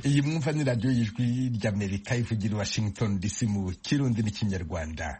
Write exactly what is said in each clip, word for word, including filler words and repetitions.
iyi mwumva ni radiyo y'ijwi ry'Amerika ivugira i Washington D C mu Kirundi n'Ikinyarwanda.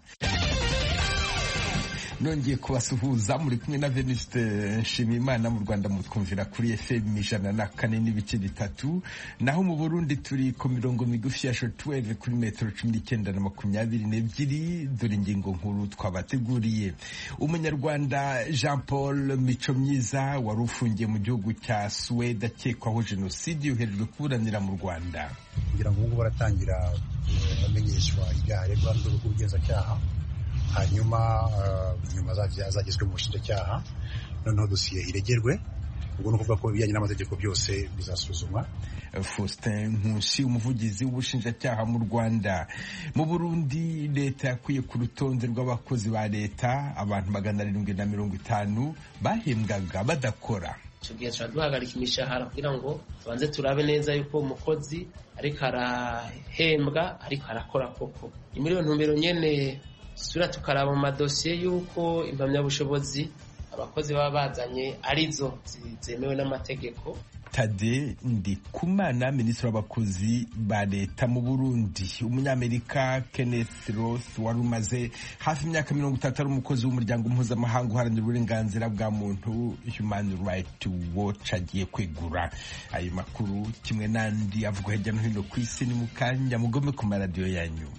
Nongeye kubasuhuza muri kumwe na Venuste Nshimiyimana. Mu Rwanda mutwumvira kuri F M ijana na kane n'ibice bitatu, naho mu Burundi turi ku mirongo migufi ya shortwave kuri metero cumi n'icyenda na makumyabiri n'ebyiri. Dore ingingo nkuru twabateguriye. Umunyarwanda Jean Paul Micomyiza wari ufungiye mu gihugu cya Suwede akekwaho jenoside yoherejwe kuburanira mu Rwanda. kugira ngo ubu baratangira bamenyeshwa ibyaha aregwa n'ubugenzacyaha, hanyuma nyuma azagezwe mu bushinjacyaha, noneho dosiye iregerwe. ubwo ni ukuvuga ko ibijyanye n'amategeko byose bizasuzumwa. Faustin Nkusi, umuvugizi w'ubushinjacyaha mu Rwanda. Mu Burundi leta yakuye ku rutonde rw'abakozi ba leta abantu magana arindwi na mirongo itanu bahembwaga badakora. tugiye duhagarika imishahara kugira ngo tubanze turabe neza yuko umukozi ariko arahembwa ariko arakora koko. Muri iyo ntumbero nyene sura tukaraba mu madosiye yuko impamyabushobozi abakozi baba bazanye arizo zemewe n'amategeko. Tade Ndikumana, minisitiri w'abakozi ba leta mu Burundi. Umunyamerika Kenneth Roth wari umaze hafi imyaka mirongo itatu ari umukozi w'umuryango mpuzamahanga uharanira uburenganzira bwa muntu Human Rights Watch agiye kwegura. Ayo makuru kimwe n'andi avugwa hirya no hino ku isi ni mu kanya, mugome ku maradiyo yanyu.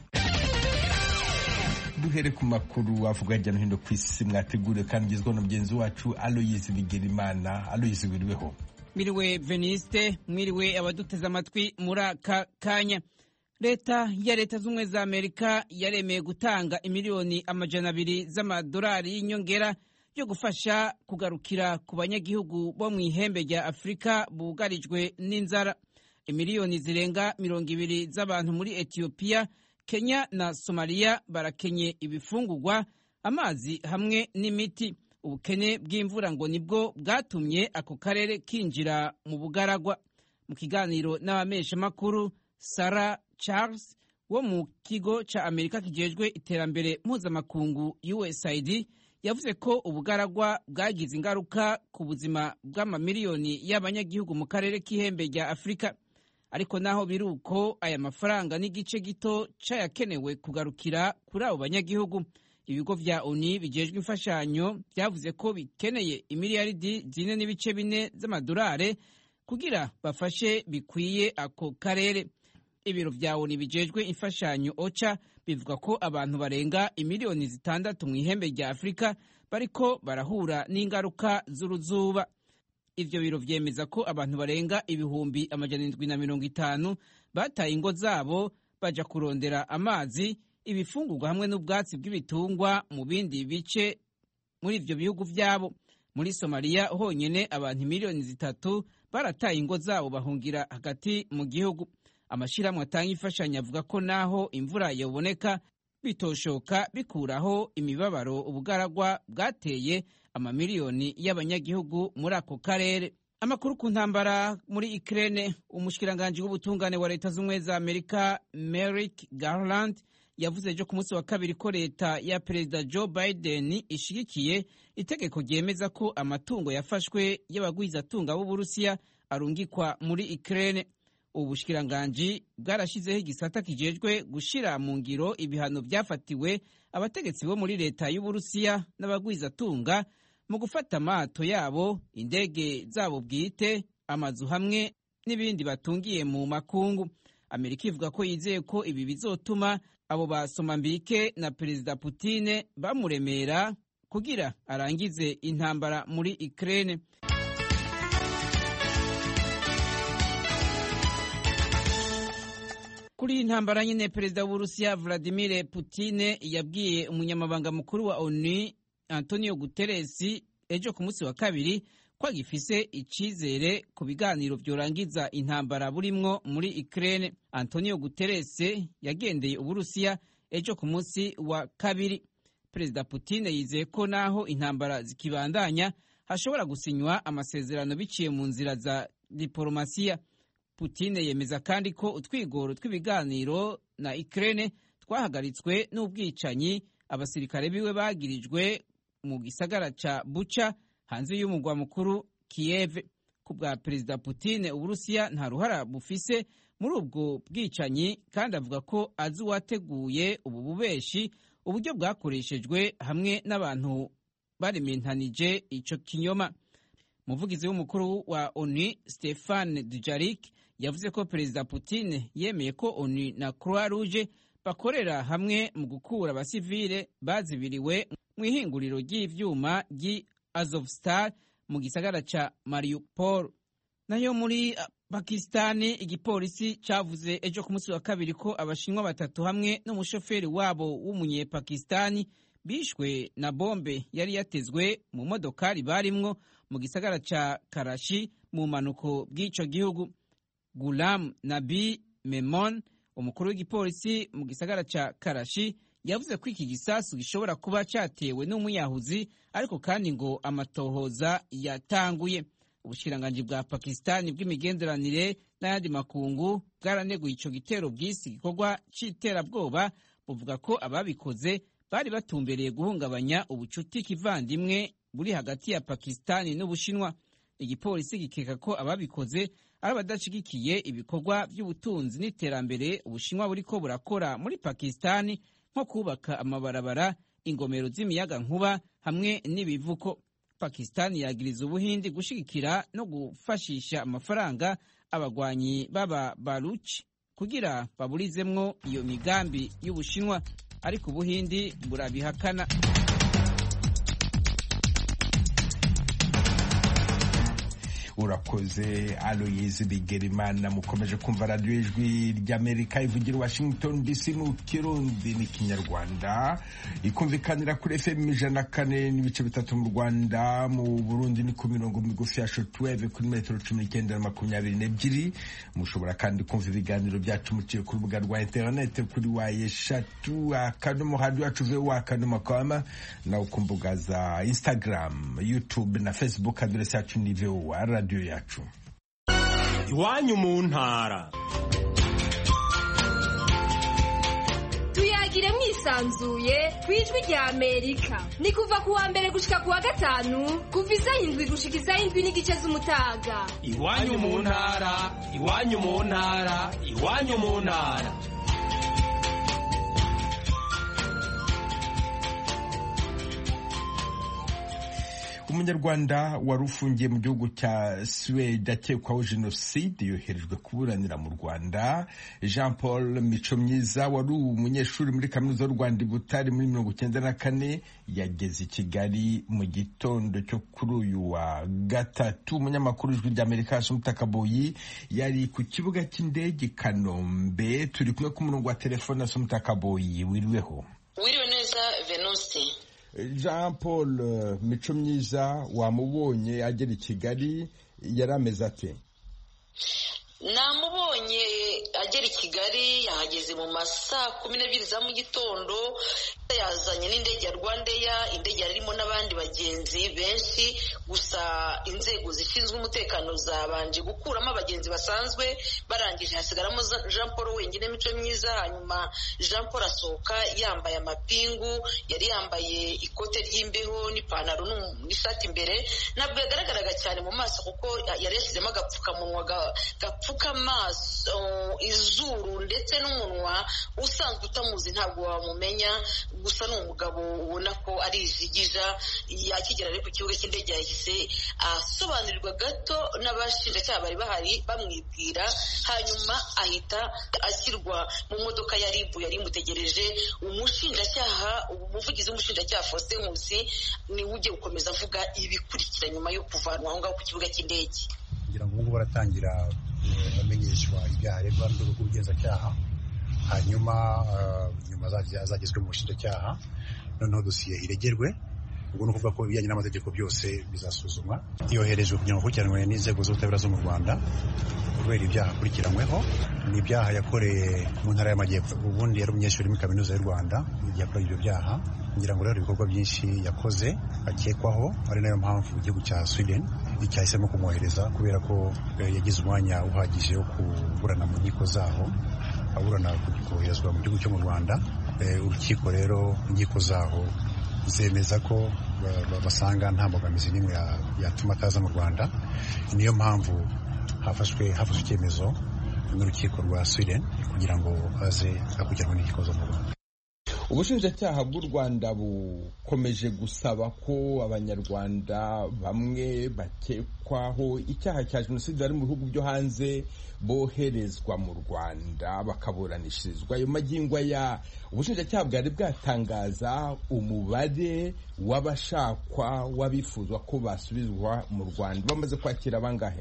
Duhere ku makuru avuga hirya no hino ku isi mwategure kandi ngizwe na mugenzi wacu Aloyizi Bigirimana. Aloyizi, wiriweho? Miriwe Veniste, mwiriwe abaduteze amatwi muri aka kanya. Leta ya leta z'ubumwe za Amerika yaremeye gutanga imiliyoni amajana abiri z'amadolari y'inyongera yo gufasha kugarukira ku banyagihugu bo mu ihembe rya Afurika bugarijwe n'inzara. Imiliyoni zirenga mirongo ibiri z'abantu muri Ethiopia, Kenya na Somalia barakenye ibifungurwa, amazi hamwe n'imiti. Ubukene bw'imvura ngo nibwo bwatumye ako karere kinjira mu bugaragwa. Mu kiganiro n'abamesha makuru, Sarah Charles wo mu kigo ca Amerika kijejwe iterambere mpuzamakungu U S A I D yavuze ko ubugaragwa bwagize ingaruka ku buzima bw'amamiliyoni y'abanyagihugu mu karere k'ihembe rya Afurika. Ariko naho biruko, aya mafaranga n'igice gito cayakenewe kugarukira kuri abo banyagihugu. Ibigo vya O N U bijejwe imfashanyo vyavuze ko bikeneye imiliyaridi zine n'ibice bine z'amadolari kugira bafashe bikwiye ako karere. Ibiro vya O N U bijejwe imfashanyo OCHA bivuga ko abantu barenga imiliyoni zitandatu mu ihembe rya Afurika bariko barahura n'ingaruka z'uruzuba. Ivyo biro vyemeza ko abantu barenga ibihumbi amajana indwi na mirongo itanu bataye ingo zabo baja kurondera amazi, ibifungurwa hamwe n'ubwatsi bw'ibitungwa mu bindi bice muri ivyo bihugu vyabo. Muri Somalia honyene abantu miliyoni zitatu barataye ingo zabo bahungira hagati mu gihugu. Amashirahamwe atanga imfashanyo avuga ko naho imvura yoboneka bitoshoka bikuraho imibabaro ubugaragwa bwateye amamiliyoni y'abanyagihugu muri ako karere. Amakuru ku ntambara muri Ukraine, umushikiranganje w'ubutungane wa leta z'ubumwe za Amerika Merrick Garland yavuze ejo ku munsi wa kabiri ko leta ya Perezida Joe Biden ishigikiye itegeko ryemeza ko amatungo yafashwe y'abagwizatunga b'Uburusiya arungikwa muri Ukraine. Ubushikiranganji bwarashizeho igisata kijejwe gushira mu ngiro ibihano byafatiwe abategetsi bo muri leta y'Uburusiya n'abagwizatunga mu gufata amato yabo, indege zabo bwite, amazu hamwe n'ibindi batungiye mu makungu. Amerika ivuga ko yizeye ko ibi bizotuma abo basoma mbike na Perezida Putin bamuremera kugira arangize intambara muri Ukraine. Kuri intambara nyine, Perezida w'Uburusiya Vladimir Putin yabwiye umunyamabanga mukuru wa O N U Antonio Guterres ejo ku munsi wa kabiri ko agifise icizere ku biganiro vyorangiza intambara burimwo muri Ukraine. Antonio Guterres yagendeye Uburusiya ejo ku munsi wa kabiri. Perezida Putin yizeye ko naho intambara zikibandanya hashobora gusinywa amasezerano biciye mu nzira za diplomasiya. Putin yemeza kandi ko utwigoro tw'ibiganiro na Ukraine twahagaritswe n'ubwicanyi abasirikare biwe bagirijwe mu gisagara ca Bucha hanze y'umugwa mukuru Kiev. Ku bwa Perezida Putin, Uburusiya nta ruhara bufise muri ubwo bwicanyi kandi avuga ko azi uwateguye ubu bubeshi, uburyo bwakoreshejwe hamwe n'abantu barimentanije ico kinyoma. Umuvugizi w'umukuru wa ONU Stéphane Dujarric yavuze ko Perezida Putin yemeye ko ONU na Croix Rouge bakorera hamwe mu gukura abasivile bazibiriwe mu ihinguriro ry'ivyuma ry'i Azovstal mu gisagara ca Mariupol. Nayo muri Pakistani, igipolisi cavuze ejo ku munsi wa kabiri ko abashinwa batatu hamwe n'umushoferi wabo w'umunyepakistani bishwe na bombe yari yatezwe mu modokari barimwo mu gisagara ca Karachi mu manuko bw'ico gihugu. Ghulam Nabi Memon, umukuru w'igipolisi mu gisagara ca Karachi, yavuze ko iki gisasu gishobora kuba catewe n'umuyahuzi, ariko kandi ngo amatohoza yatanguye. Ubushikiranganji bwa Pakistani bw'imigenderanire n'ayandi makungu bwaraneguye ico gitero bw'isi gikorwa c'iterabwoba, buvuga ko ababikoze bari batumbereye guhungabanya ubucuti kivandimwe buri hagati ya Pakistani n'Ubushinwa. Igipolisi gikeka ko ababikoze ari abadashigikiye ibikorwa by'ubutunzi n'iterambere Ubushinwa buriko burakora muri Pakistani, nko kubaka amabarabara, ingomero z'imiyaga nkuba hamwe n'ibivuko. Pakistani yagiriza Ubuhindi gushigikira no gufashisha amafaranga abagwanyi baba Baluchi kugira baburizemwo iyo migambi y'Ubushinwa, ariko Ubuhindi burabihakana. Urakoze Aloyizi Bigirimana. Mukomeje kumva radiyo ijwi ry'Amerika ivugira Washington D C mu Kirundi n'Ikinyarwanda, ikumvikanira kuri F M ijana na kane n'ibice bitatu mu Rwanda. Mu Burundi ni ku mirongo migufi ya shortwave kuri metero cumi n'icyenda na makumyabiri n'ebyiri. Mushobora kandi kumva ibiganiro byacu muciye ku rubuga rwa interinete kuri wa eshatu akadomo radio yacu voa akadomo com, na ku mbuga za Instagram, YouTube na Facebook. Adresi yacu ni voa radio yacu. Iwanyu mu ntara. Tuyagire mwisanzuye kwijwi rya Amerika. Ni kuva ku wa mbere gushika ku wa gatanu, kuva isaha indwi gushika isaha indwi n'igice z'umutaga. Iwanyu mu ntara, iwanyu mu ntara, iwanyu mu ntara. Umunyarwanda wari ufungiye mu gihugu cya Suède akekwaho jenoside yoherejwe kuburanira mu Rwanda. Jean Paul Micomyiza wari umunyeshuri muri kaminuza y'u Rwanda i Butare muri mirongo icyenda na kane yageze i Kigali mu gitondo cyo kuri uyu wa gatatu. Umunyamakuru w'ijwi ry'Amerika Assumpta Kaboyi yari ku kibuga cy'indege i Kanombe. Turi kumwe ku murongo wa telefone. Assumpta Kaboyi, wiriweho? Wiriwe neza Venuste. Jean Paul Micomyiza wamubonye agera i Kigali, yari ameze ate? Namubonye agera i Kigali yahageze mu masaa kumi n'ebyiri za mu gitondo. Yazanye n'indege ya Rwandair, indege yarimo n'abandi bagenzi benshi, gusa inzego zishinzwe umutekano zabanje gukuramo abagenzi basanzwe, barangije hasigaramo Jean Paul wenyine Micomyiza. Hanyuma Jean Paul asohoka yambaye amapingu, yari yambaye ikote ry'imbeho n'ipantaro n'ishati imbere. Ntabwo yagaragaraga cyane mu maso kuko yari yashyizemo agapfukamunwa gapfuka amaso, izuru ndetse n'umunwa. Usanzwe utamuzi ntabwo wamumenya, gusa ni umugabo ubona ko ari ijigija. Yakigera ari ku kibuga cy'indege yahise asobanurirwa gato n'abashinjacyaha bari bahari bamwibwira, hanyuma ahita ashyirwa mu modoka ya R I B yari imutegereje. Umushinjacyaha umuvugizi w'umushinjacyaha Faustin Nkusi niwe ugiye gukomeza avuga ibikurikira nyuma yo kuvanwa aho ngaho ku kibuga cy'indege. kugira ngo ubu baratangira bamenyeshwa ibyaha aregwa n'urwego rw'ubugenzacyaha, hanyuma nyuma azagezwe mu bushinjacyaha, noneho dosiye iregerwe. Ubwo ni ukuvuga ko ibijyanye n'amategeko byose bizasuzumwa. Yoherejwe kugira ngo akurikiranwe n'inzego z'ubutabera zo mu Rwanda kubera ibyaha akurikiranyweho. Ni ibyaha yakoreye mu ntara y'Amajyepfo. Ubundi yari umunyeshuri muri kaminuza y'u Rwanda yakorewe ibyo byaha. Ngira ngo rero ibikorwa byinshi yakoze akekwaho, ari nayo mpamvu igihugu cya Sweden cyahisemo kumwohereza, kubera ko yagize umwanya uhagije wo kuburana mu nkiko zaho, aburana koherezwa mu gihugu cyo mu Rwanda. Urukiko rero inkiko zaho zemeza ko basanga nta mbogamizi n'imwe yatuma ataza mu Rwanda. Niyo mpamvu hafashwe hafashwe icyemezo n'urukiko rwa Sweden kugira ngo aze akurikiranwe n'igikozo mu Rwanda. Ubushinjacyaha bw'u Rwanda bukomeje gusaba ko abanyarwanda bamwe bakekwaho icyaha cya jenoside bari mu bihugu byo hanze boherezwa mu Rwanda bakaburanishirizwa. Ayo magingo ya ubushinjacyaha bwari bwatangaza umubare w'abashakwa w'abifuzwa ko basubizwa mu Rwanda. Bamaze kwakira bangahe?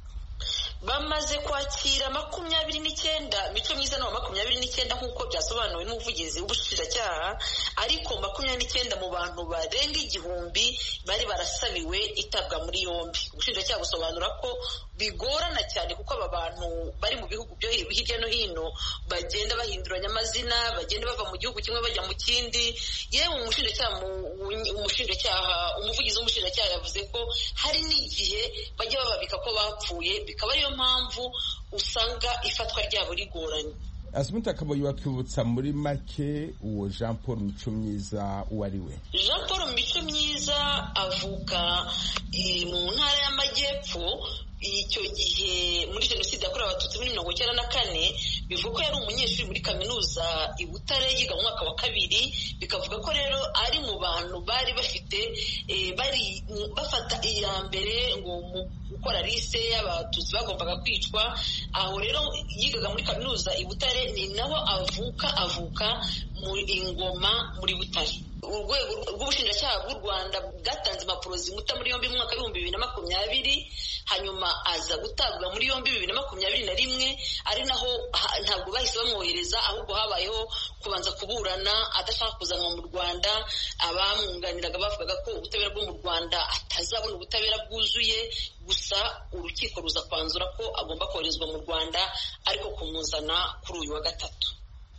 Bamaze kwakira makumyabiri n'icyenda, Mico Myiza na makumyabiri n'icyenda nk'uko byasobanuwe n'umuvugizi w'ubushinjacyaha, ariko makumyabiri n'icyenda mu bantu barenga igihumbi bari barasabiwe itabwa muri yombi. Ubushinjacyaha busobanura ko bigorana cyane kuko aba bantu bari mu bihugu byo hirya no hino bagenda bahinduranya amazina, bagenda bava mu gihugu kimwe bajya mu kindi. Yewe umushinjacyaha umushinjacyaha umuvugizi w'umushinjacyaha yavuze ko hari n'igihe bajya bababika ko bapfuye, bikaba ariyo mpamvu usanga ifatwa ryabo rigoranye. Asumta Kaboyi, watwibutsa muri make uwo Jean Paul Mico Myiza uwo ari we? Jean Paul Mico Myiza avuka mu ntara y'Amajyepfo. Icyo gihe muri jenoside yakorewe abatutsi muri mirongo icyenda na kane bivuga ko yari umunyeshuri muri kaminuza i Butare yiga mu mwaka wa kabiri. Bikavuga ko rero ari mu bantu bari bafite bari bafata iya mbere ngo mu gukora liste y'abatutsi bagombaga kwicwa. Aho rero yigaga muri kaminuza i Butare, ni naho avuka avuka muri Ingoma muri Butare. Urwego rw'ubushinjacyaha bw'u Rwanda bwatanze impapuro zimuta muri yombi mu mwaka w'ibihumbi bibiri na makumyabiri, hanyuma aza gutabwa muri yombi bibiri na makumyabiri na rimwe. Ari naho ntabwo bahise bamwohereza, ahubwo habayeho kubanza kuburana adashaka kuzanwa mu Rwanda. Abamwunganiraga bavugaga ko ubutabera bwo mu Rwanda atazabona ubutabera bwuzuye, gusa urukiko ruza kwanzura ko agomba koherezwa mu Rwanda, ariko kumuzana kuri uyu wa gatatu.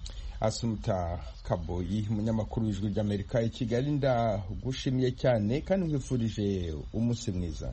Asumta Kaboyi, umunyamakuru w'Ijwi ry'Amerika i Kigali, ndagushimiye cyane kandi nkwifurije umunsi mwiza.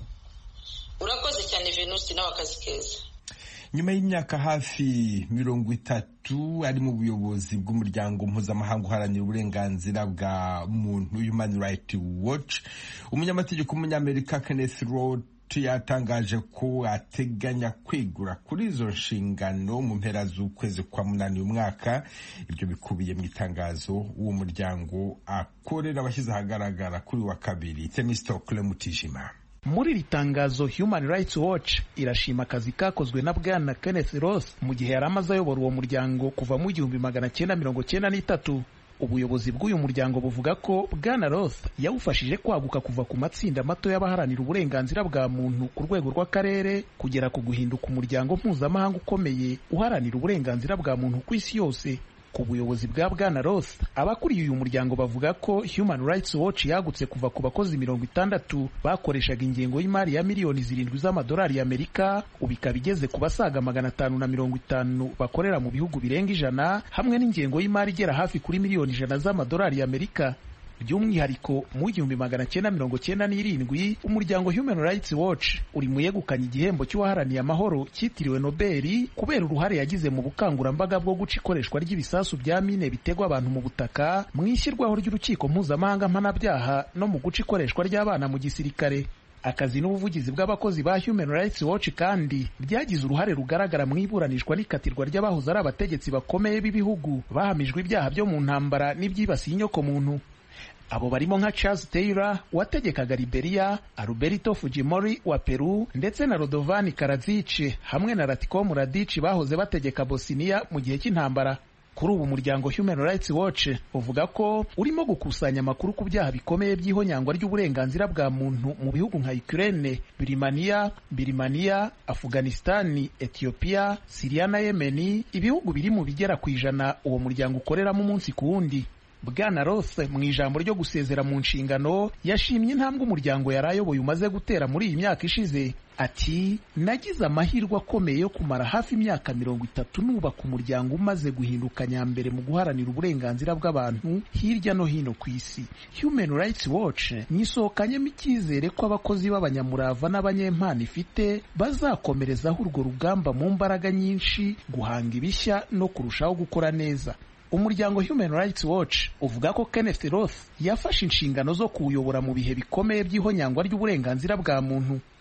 Urakoze cyane Venusi, nawe akazi keza. Nyuma y'imyaka hafi mirongo itatu ari mu buyobozi bw'umuryango mpuzamahanga uharanira uburenganzira bwa muntu Human Rights Watch, umunyamategeko w'umunyamerika Kenneth Roth yatangaje ko ateganya kwegura kuri izo nshingano mu mpera z'ukwezi kwa munani uyu mwaka. Ibyo bikubiye mu itangazo uwo muryango akorera abashyize ahagaragara kuri wa kabiri. Temistokle Mutijima. Muri iri tangazo Human Rights Watch irashima akazi kakozwe na Bwana Kenneth Roth mu gihe yari amaze ayobora uwo muryango kuva mu igihumbi magana cyenda mirongo cyenda n'itatu. Ubuyobozi bw'uyu muryango buvuga ko Bwana Roth yawufashije kwaguka kuva ku matsinda mato y'abaharanira uburenganzira bwa muntu ku rwego rw'akarere kugera ku guhinduka umuryango mpuzamahanga ukomeye uharanira uburenganzira bwa muntu ku isi yose. Ku buyobozi bwa Bwana Roth, abakuriye uyu muryango bavuga ko Human Rights Watch yagutse kuva ku bakozi mirongo itandatu bakoreshaga ingengo y'imari ya miliyoni zirindwi z'amadolari y'Amerika, ubu ikaba igeze ku basaga magana atanu na mirongo itanu bakorera mu bihugu birenga ijana, hamwe n'ingengo y'imari igera hafi kuri miliyoni ijana z'amadolari y'Amerika. By'umwihariko mu igihumbi magana cyenda mirongo cyenda n'irindwi umuryango Human Rights Watch uri mu yegukanye igihembo cy'uwaharaniye amahoro cyitiriwe Nobel kubera uruhare yagize mu bukangurambaga bwo guca ikoreshwa ry'ibisasu bya mine bitegwa abantu mu butaka, mu ishyirwaho ry'urukiko mpuzamahanga mpanabyaha no mu guca ikoreshwa ry'abana mu gisirikare. Akazi n'ubuvugizi bw'abakozi ba Human Rights Watch kandi byagize uruhare rugaragara mu iburanishwa n'ikatirwa ry'abahoze ari abategetsi bakomeye b'ibihugu bahamijwe ibyaha byo mu ntambara n'ibyibasiye inyoko muntu. Abo barimo nka Charles Taylor wategekaga Liberia, Alberto Fujimori wa Peru ndetse na Radovan Karadzic hamwe na Ratko Mladic bahoze bategeka Bosnia mu gihe cy'intambara. Kuri ubu umuryango Human Rights Watch uvuga ko urimo gukusanya amakuru ku byaha bikomeye by'ihonyangwa ry'uburenganzira bwa muntu mu bihugu nka Ukraine, Birmania, Birmania, Afghanistan, Ethiopia, Syria na Yemen, ibihugu biri mu bigera ku ijana uwo muryango ukoreramo umunsi ku wundi. Bwana Roth mu ijambo ryo gusezera mu nshingano yashimye intambwe umuryango yarayoboye umaze gutera muri iyi myaka ishize. Ati, nagize amahirwe akomeye yo kumara hafi imyaka mirongo itatu nubaka umuryango umaze guhinduka nyambere mu guharanira uburenganzira bw'abantu hirya no hino ku isi. Human Rights Watch nisohokanyemo icyizere ko abakozi b'abanyamurava n'abanyempano ifite bazakomerezaho urwo rugamba mu mbaraga nyinshi, guhanga ibishya no kurushaho gukora neza. Umuryango Human Rights Watch uvuga ko Kenneth Roth yafashe inshingano zo kuwuyobora mu bihe bikomeye by'ihonyangwa ry'uburenganzira bwa muntu.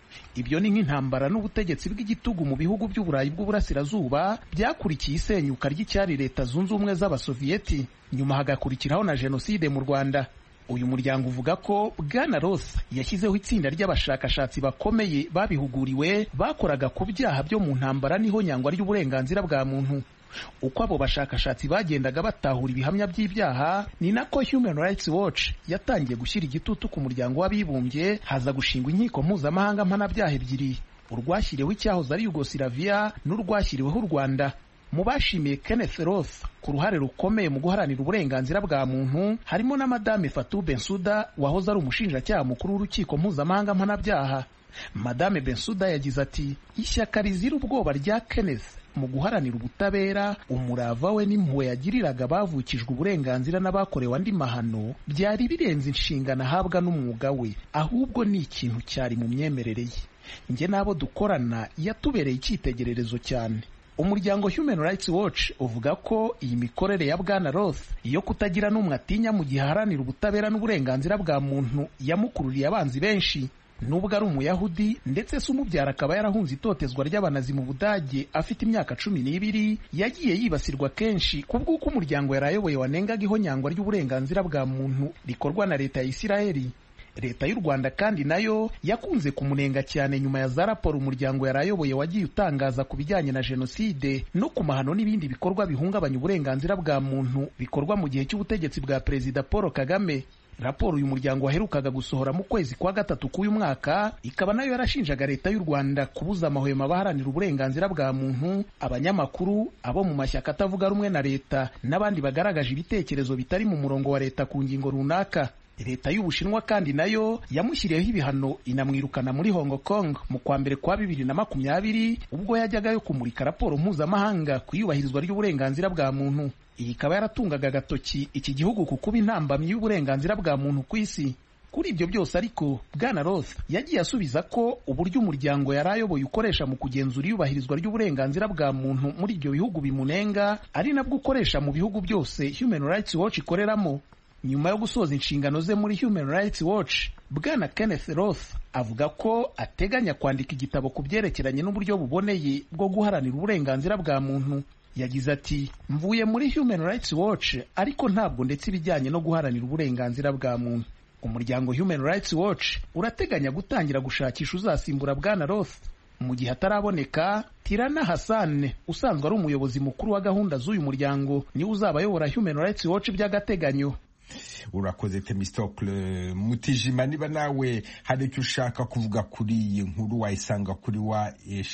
ibyo ni nk'intambara n'ubutegetsi bw'igitugu mu bihugu by'uburayi bw'uburasirazuba byakurikiye isenyuka ry'icyari leta zunze ubumwe z'abasoviyeti, nyuma hagakurikiraho na jenoside mu Rwanda. Uyu muryango uvuga ko Bwana Ross yashyizeho itsinda ry'abashakashatsi bakomeye babihuguriwe bakoraga ku byaha byo mu ntambara n'ihonyangwa ry'uburenganzira bwa muntu. Uko abo bashakashatsi bagendaga batahura ibihamya by'ibyaha, ni nako Human Rights Watch yatangiye gushyira igitutu ku muryango w'abibumbye, haza gushingwa inkiko mpuzamahanga mpanabyaha ebyiri, urwashyiriweho icyahoze ari Yugoslavia n'urwashyiriweho u Rwanda. Mu bashimiye Kenneth Ross ku ruhare rukomeye mu guharanira uburenganzira bwa muntu harimo na Madame Fatou Bensouda wahoze ari umushinjacyaha mukuru w'urukiko mpuzamahanga mpanabyaha. Madame Bensouda yagize ati, ishyaka rizira ubwoba rya Kenneth mu guharanira ubutabera, umurava we n'impuhwe yagiriraga bavukijwe uburenganzira n'abakorewe andi mahano byari birenze inshingano ahabwa n'umwuga we, ahubwo ni ikintu cyari mu myemerere ye. Njye n'abo dukorana yatubereye icyitegererezo cyane. Umuryango Human Rights Watch uvuga ko iyi mikorere ya Bwana Ross iyo kutagira n'umwe atinya mu gihe aharanira ubutabera n'uburenganzira bwa muntu yamukururiye abanzi benshi. Nubwo ari Umuyahudi ndetse se umubyara akaba yarahunze itotezwa ry'abanazi mu Budage afite imyaka cumi n'ibiri, yagiye yibasirwa kenshi kubw'uko umuryango yarayoboye wanengaga ihonyangwa ry'uburenganzira bwa muntu rikorwa na leta ya Isiraheli. Leta y'u Rwanda kandi nayo yakunze kumunenga cyane nyuma ya za raporo umuryango yarayoboye wagiye utangaza ku bijyanye na jenoside no ku mahano n'ibindi bikorwa bihungabanya uburenganzira bwa muntu bikorwa mu gihe cy'ubutegetsi bwa Perezida Paul Kagame. Raporo uyu muryango waherukaga gusohora mu kwezi kwa gatatu k'uyu mwaka ikaba nayo yarashinjaga leta y'u Rwanda kubuza amahwemo abaharanira uburenganzira bwa muntu, abanyamakuru, abo mu mashyaka atavuga rumwe na leta n'abandi bagaragaje ibitekerezo bitari mu murongo wa leta ku ngingo runaka. Leta y'Ubushinwa kandi nayo yamushyiriyeho ibihano inamwirukana muri Hong Kong mu kwa mbere kwa bibiri na makumyabiri ubwo yajyagayo kumurika raporo mpuzamahanga ku iyubahirizwa ry'uburenganzira bwa muntu. Iyi ikaba yaratungaga agatoki iki gihugu ku kuba intambamyi y'uburenganzira bwa muntu ku isi. Kuri ibyo byose ariko Bwana Ross yagiye asubiza ko uburyo umuryango yarayoboye ukoresha mu kugenzura iyubahirizwa ry'uburenganzira bwa muntu muri ibyo bihugu bimunenga ari nabwo ukoresha mu bihugu byose Human Rights Watch ikoreramo. Nyuma yo gusoza inshingano ze muri Human Rights Watch, Bwana Kenneth Ross avuga ko ateganya kwandika igitabo ku byerekeranye n'uburyo buboneye bwo guharanira uburenganzira bwa muntu. Yagize ati, mvuye muri Human Rights Watch ariko ntabwo ndetse ibijyanye no guharanira uburenganzira bwa muntu. Umuryango Human Rights Watch urateganya gutangira gushakisha uzasimbura Bwana Ross. Mu gihe ataraboneka, Tirana Hassan usanzwe ari umuyobozi mukuru wa gahunda z'uyu muryango niwe uzaba ayobora Human Rights Watch by'agateganyo. Urakoze Themistocle Mutijima. Niba nawe hari icyo ushaka kuvuga kuri iyi nkuru wayisanga kuri wa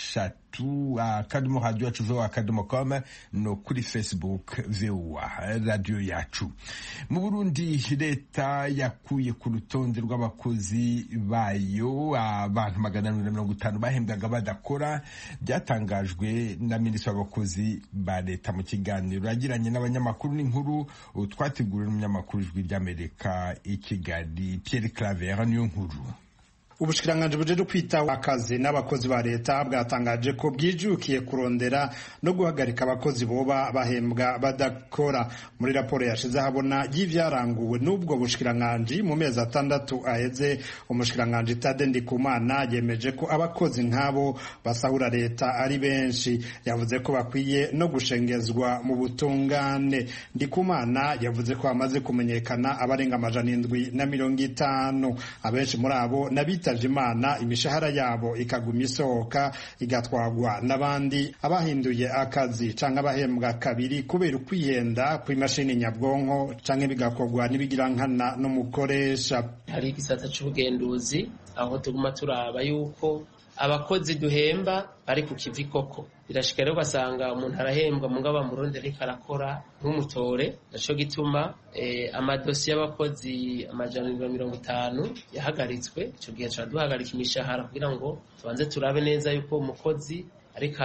eshatu akadomo radio yacu voa akadomo com no kuri Facebook voa radio yacu. Mu Burundi leta yakuye ku rutonde rw'abakozi bayo abantu magana abiri na mirongo itanu bahembwaga badakora, byatangajwe na Minisitiri w'abakozi ba leta mu kiganiro yagiranye n'abanyamakuru n'inkuru twateguriwe n'umunyamakuru ijwi ry'Amerika i Kigali Pierre Claver niyo nkuru. Ubushikiranganji bujeje kwitaho akazi n'abakozi ba leta bwatangaje ko bwijukiye kurondera no guhagarika abakozi boba bahembwa badakora. Muri raporo yashize habona y'ivyaranguwe n'ubwo bushikiranganji mu mezi atandatu aheze, umushikiranganji Tade Ndikumana yemeje ko abakozi nk'abo basahura leta ari benshi. Yavuze ko bakwiye no gushengezwa mu butungane. Ndikumana yavuze ko amaze kumenyekana abarenga amajana indwi na mirongo itanu, abenshi muri abo nabi Imana imishahara yabo ikaguma isohoka igatwagwa n'abandi abahinduye akazi canke abahembwa kabiri kubera ukwihenda kw'imashini nyabwonko canke bigakorwa n'ibigirankana n'umukoresha. Hari igisata c'ubugenduzi aho tuguma turaba yuko abakozi duhemba bari ku kivi koko. Birashika rero basanga umuntu arahembwa mugaba mu Burundi ariko arakora nk'umutore. Naco gituma eh, amadosiye y'abakozi amajana na mirongo itanu yahagaritswe. Ico gihe turaduhagarika imishahara kugira ngo tubanze turabe neza yuko umukozi ariko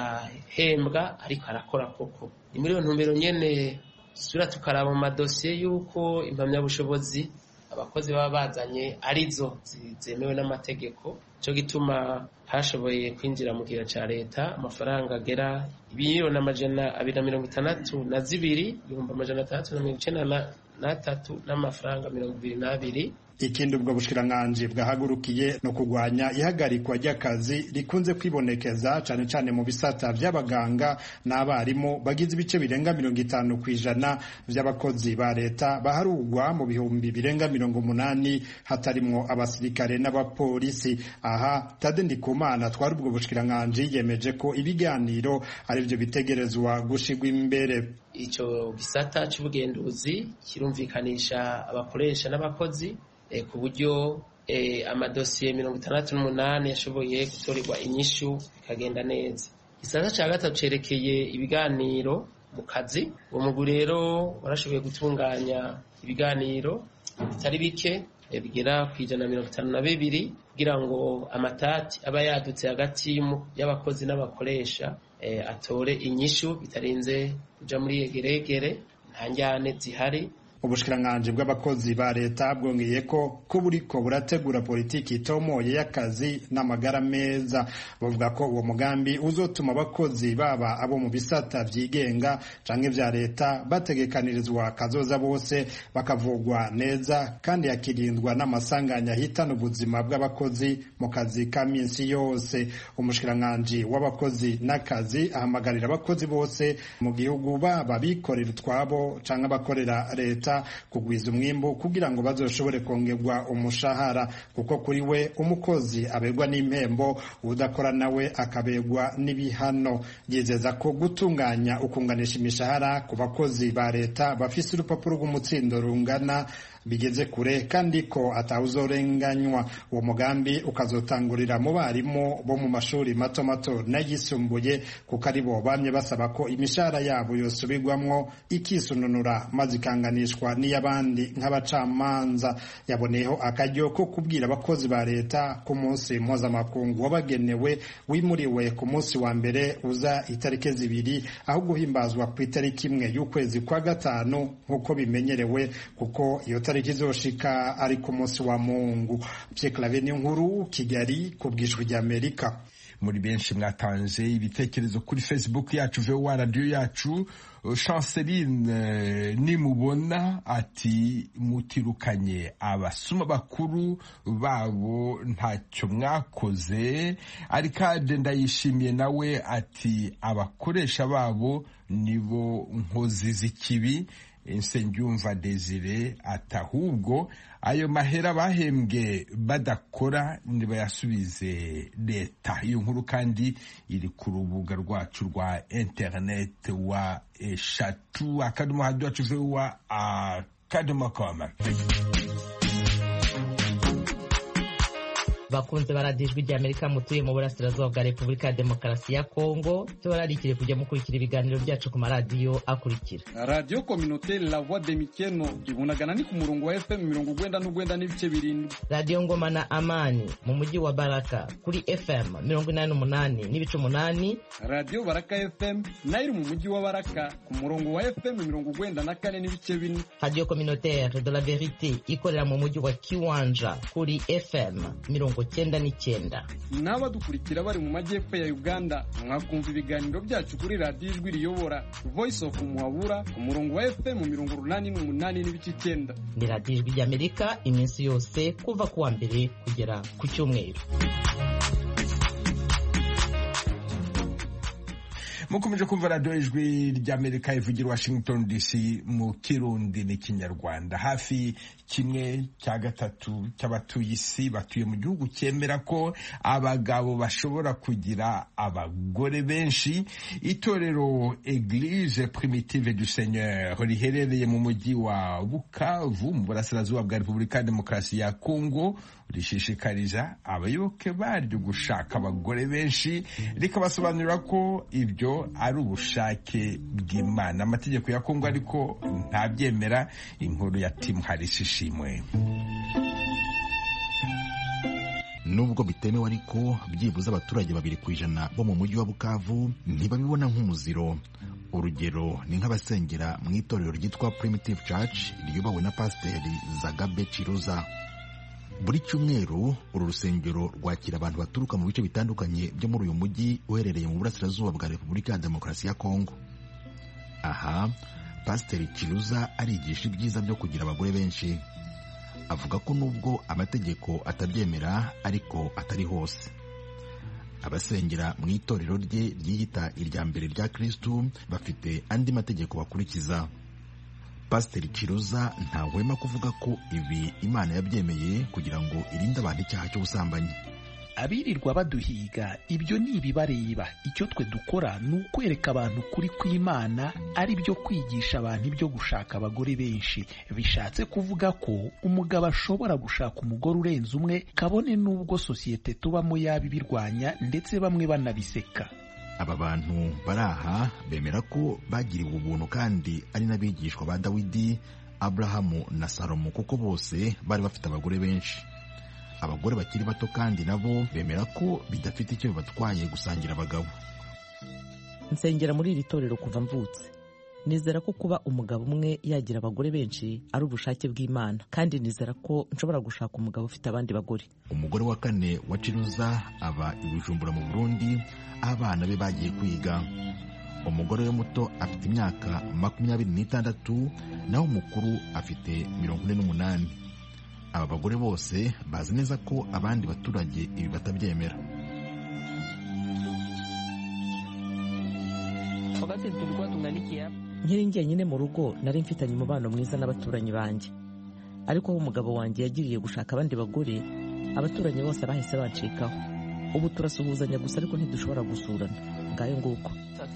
arahembwa ariko arakora koko. Ni muri iyo ntumbero nyene sura tukaraba mu madosiye yuko impamyabushobozi abakozi baba bazanye arizo zemewe n'amategeko. Cyo gituma hashoboye kwinjira mu gihe ca leta amafaranga agera ibiyoni amajana abiri na mirongo itandatu na zibiri ibihumbi amajana atandatu na mirongo icenda n'atatu n'amafaranga mirongo ibiri n'abiri. Ikindi ubwo bushikiranganji bwahagurukiye no kugwanya ihagarikwa ry'akazi rikunze kwibonekeza cane cane mu bisata vy'abaganga n'abarimu bagize ibice birenga mirongo itanu kw'ijana vy'abakozi ba leta baharugwa mu bihumbi birenga mirongo umunani hatarimwo abasirikare n'abapolisi. Aha Tade Ndikumana twari ubwo bushikiranganji yemeje ko ibiganiro ari vyo bitegerezwa gushigwa imbere. Ico gisata c'ubugenduzi kirumvikanisha abakoresha n'abakozi E, ku buryo e, amadosiye mirongo itandatu n'umunani yashoboye gutorerwa inyishu bikagenda neza. Igisata ca gatatu cerekeye ibiganiro mu kazi. Uwo mugwi rero warashoboye gutunganya ibiganiro bitari bike e, bigera kw'ijana mirongo itanu na bibiri kugira ngo amatati aba yadutse hagati y'abakozi n'abakoresha e, atore inyishu bitarinze kuja muri yegeregere, nta njyane zihari. Ubushikiranganji bw'abakozi ba leta bwongeye ko ko buriko burategura politiki itomoye y'akazi n'amagara meza. Bavuga ko uwo mugambi uzotuma abakozi baba abo mu bisata vyigenga canke vya leta bategekanirizwa kazoza bose bakavugwa neza kandi yakirindwa n'amasanganya hitana ubuzima bw'abakozi mu kazi ka minsi yose. Umushikiranganji w'abakozi n'akazi ahamagarira abakozi bose mu gihugu baba bikorera utwabo canke abakorera leta kugwiza umwimbu kugira ngo bazoshobore kongerwa umushahara, kuko kuri we umukozi aberwa n'impembo, udakora nawe akabegwa n'ibihano. Yizeza ko gutunganya ukunganisha imishahara ku bakozi ba leta bafise urupapuro rw'umutsindo rungana bigeze kure kandi ko atawuzorenganywa. Uwo mugambi ukazotangurira mu barimu bo mu mashuri mato mato n'ayisumbuye, kuko ari bo bamye basaba ko imishahara yabo yosubirwamwo ikisununura maze ikanganishwa n'iy'abandi nk'abacamanza. Yaboneyeho akaryo ko kubwira abakozi ba leta ku munsi mpuzamakungu wabagenewe wimuriwe ku munsi wa mbere uza itariki zibiri aho guhimbazwa ku itariki imwe y'ukwezi kwa gatanu nk'uko bimenyerewe, kuko iyo tariki izoshika ari ku munsi wa Mungu. Pierre Nkuru, Kigali, ku bw'ijwi ry'Amerika. Muri benshi mwatanze ibitekerezo kuri Facebook yacu V O A radio yacu. Chanceline nimubona ati mutirukanye abasuma bakuru babo ntacyo mwakoze. Arikade Ndayishimiye nawe ati abakoresha babo nibo nkozi z'ikibi. Nsengiyumva Desire atahubwo ayo mahera bahembwe badakora nibayasubize leta. Iyo nkuru kandi iri ku rubuga rwacu rwa internet wa eshatu akadomo hadi wacu V O A akadomo com. Bakunze baradijwe ry'Amerika mutuye mu burasirazuba bwa Repubulika ya Demokarasi ya Kongo, tubararikire kujya mukurikira ibiganiro byacu ku maradiyo akurikira: Radio Communautaire La Voix de Mikeno ibunagana ni ku murongo wa F M mirongo ugwenda n'ugwenda n'ibice birindwi. Radio Ngoma na Amani mu mujyi wa Baraka kuri F M mirongo inani n'umunani n'ibice umunani. Radio Baraka F M nayo mu mujyi wa Baraka ku murongo wa F M mirongo ugwenda na kane n'ibice bine. Radio Communautaire de la Verite ikorera mu mujyi wa Kiwanja kuri F M mirongo cyenda n'icyenda. N'abadukurikira bari mu majyepfo ya Uganda mwakumva ibiganiro byacu kuri Radio Ijwi Riyobora Voice of Muhabura ku murongo wa F M mirongo urunani n'umunani n'ibice icyenda. Ni Radio Ijwi ry'Amerika iminsi yose kuva kuwa mbere kugera ku cyumweru. Mukomeje kumva Radio Ijwi ry'Amerika ivugira Washington D C mu Kirundi n'Ikinyarwanda. Hafi kimwe cya gatatu cy'abatuye isi batuye mu gihugu cyemera ko abagabo bashobora kugira abagore benshi. Itorero Église Primitive du Seigneur riherereye mu mujyi wa Bukavu mu burasirazuba bwa Repubulika ya Demokarasi ya Kongo rishishikariza abayoboke baryo gushaka abagore benshi, rikabasobanurira ko ibyo ari ubushake bw'Imana. Amategeko ya Kongo ariko ntabyemera. Inkuru ya Tim Harris ishimwe. Nubwo bitemewe ariko byibuze abaturage babiri ku ijana bo mu mujyi wa Bukavu ntibabibona nk'umuziro. Urugero ni nk'abasengera mu itorero ryitwa Primitive Church riyobowe na Pasiteri Zagabe Chiruza. Buri cyumweru uru rusengero rwakira abantu baturuka mu bice bitandukanye byo muri uyu mujyi uherereye mu burasirazuba bwa Repubulika ya Demokarasi ya Kongo. Aha Pasiteri Kiruza arigisha ibyiza byo kugira abagore benshi. Avuga ko nubwo amategeko atabyemera ariko atari hose. Abasengera mu itorero rye ryiyita irya mbere rya Kristo bafite andi mategeko bakurikiza. Pasiteri Kiruza ntahwema kuvuga ko ibi Imana yabyemeye kugira ngo irinde abantu icyaha cy'ubusambanyi. Abirirwa baduhiga ibyo ni ibibareba. Icyo twe dukora ni ukwereka abantu kuri kw'Imana, ari byo kwigisha abantu ibyo gushaka abagore benshi. Bishatse kuvuga ko umugabo ashobora gushaka umugore urenze umwe, kabone n'ubwo sosiyete tubamo yaba ibirwanya ndetse bamwe banabiseka. Aba bantu baraha bemera ko bagiriwe ubuntu kandi ari n'abigishwa ba Dawidi, Aburahamu na Salomo, kuko bose bari bafite abagore benshi. Abagore bakiri bato kandi nabo bemera ko bidafite icyo bibatwaye gusangira abagabo. Nsengera muri iri torero kuva mvutse. Nizera ko kuba umugabo umwe yagira abagore benshi ari ubushake bw'Imana, kandi nizera ko nshobora gushaka umugabo ufite abandi bagore. Umugore wa kane wa Kiruza aba i Bujumbura mu Burundi, abana be bagiye kwiga. Umugore we muto afite imyaka makumyabiri n'itandatu, naho umukuru afite mirongo ine n'umunani. Aba bagore bose bazi neza ko abandi baturage ibi batabyemera. Nkiri njyenyine mu rugo nari mfitanye umubano mwiza n'abaturanyi banjye, ariko aho umugabo wanjye yagiriye gushaka abandi bagore, abaturanyi bose bahise bancikaho. Ubu turasuhuzanya gusa ariko ntidushobora gusurana. Ngayo nguko.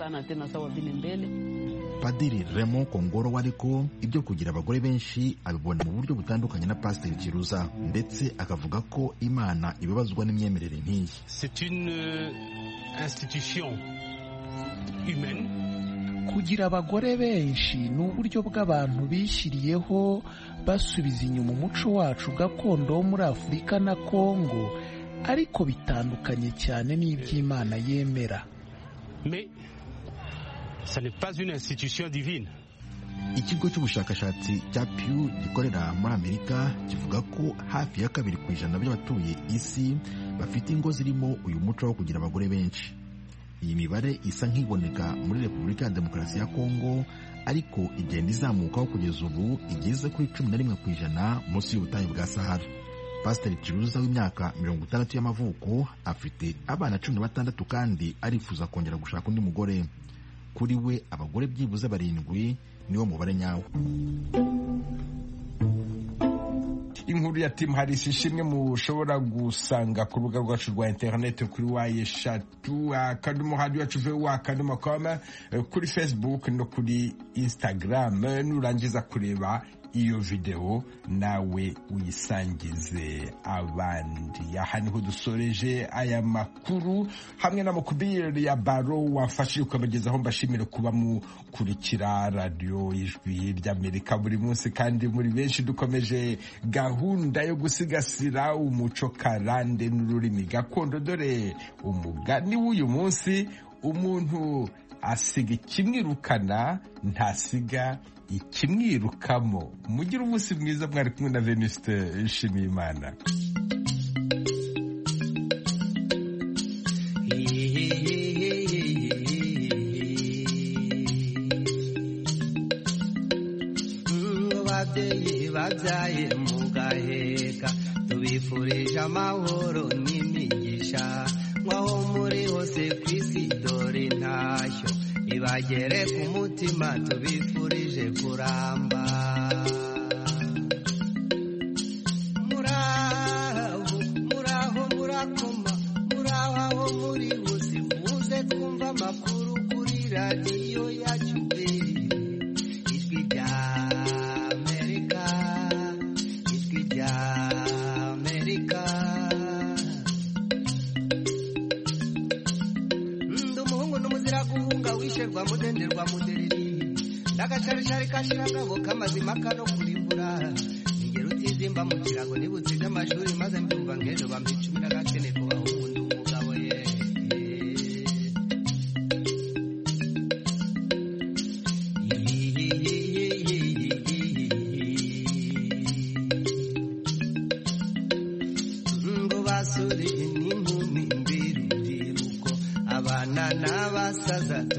Padiri Raymond Kongoro ariko ibyo kugira abagore benshi abibona mu buryo butandukanye na Pasiteri Kiruza, ndetse akavuga ko Imana ibabazwa n'imyemerere nk'iyi. C'est une institution humaine. Kugira abagore benshi ni uburyo bw'abantu bishyiriyeho basubiza inyuma umuco wacu gakondo wo muri Afurika na Kongo, ariko bitandukanye cyane n'iby'Imana yemera. Mais ça n'est pas une institution divine. Ikigo cy'ubushakashatsi cya Pew gikorera muri Amerika kivuga ko hafi ya kabiri ku ijana by'abatuye isi bafite ingo zirimo uyu muco wo kugira abagore benshi. Iyi mibare isa nk'iboneka muri Repubulika ya Demokarasi ya Kongo, ariko igenda izamukaho kugeza ubu igeze kuri cumi na rimwe ku ijana munsi y'ubutayu bwa Sahara. Pasiteri Kiruza w'imyaka mirongo itandatu y'amavuko afite abana cumi na batandatu kandi arifuza kongera gushaka undi mugore. Kuri we abagore byibuze barindwi niwo mubare nyawo. Inkuru ya Tim Harris ishimwe mushobora gusanga ku rubuga rwacu rwa internet kuri wa eshatu akadomo radio yacu voa akadomo com, kuri Facebook no kuri Instagram. Nurangiza kureba iyo video nawe uyisangize abandi. Aha niho dusoreje aya makuru hamwe na Mukubiri ya Baro wafashije kubagezaho. Mbashimire kuba mukurikira radio Ijwi ry'Amerika buri munsi, kandi muri benshi dukomeje gahunda yo gusigasira umuco karande n'ururimi gakondo. Dore umugani w'uyu munsi: umuntu asiga ikimwirukana ntasiga ikimwirukamo. Mugire umunsi mwiza. Mwari kumwe na Venuste Nshimiyimana. Babyeyi babyaye mugaheka, tubifurije amahoro n'imigisha, mwaho muri hose ku isi dore intashyo ibagere ku mutima, tubifurije kuramba. Muraho muraho murakoma, muraho aho muri hose, muze twumva amakuru kuri radiyo yacu Ijwi rya Amerika, Ijwi rya Amerika. Ndi umuhungu n'umuzira guhunga, wisherwa mudenderwa mudereri, ndagacarishari kashirangabo k'amazima kano kurimbura, ingero utizimba mu kirago nibutsinze amashuri maze mbyumva ngendo bampa icumi n'agakene ku bahungu ndi umugabo ye. Ngo basore n'inkumi mbiri urubyiruko, abana n'abasaza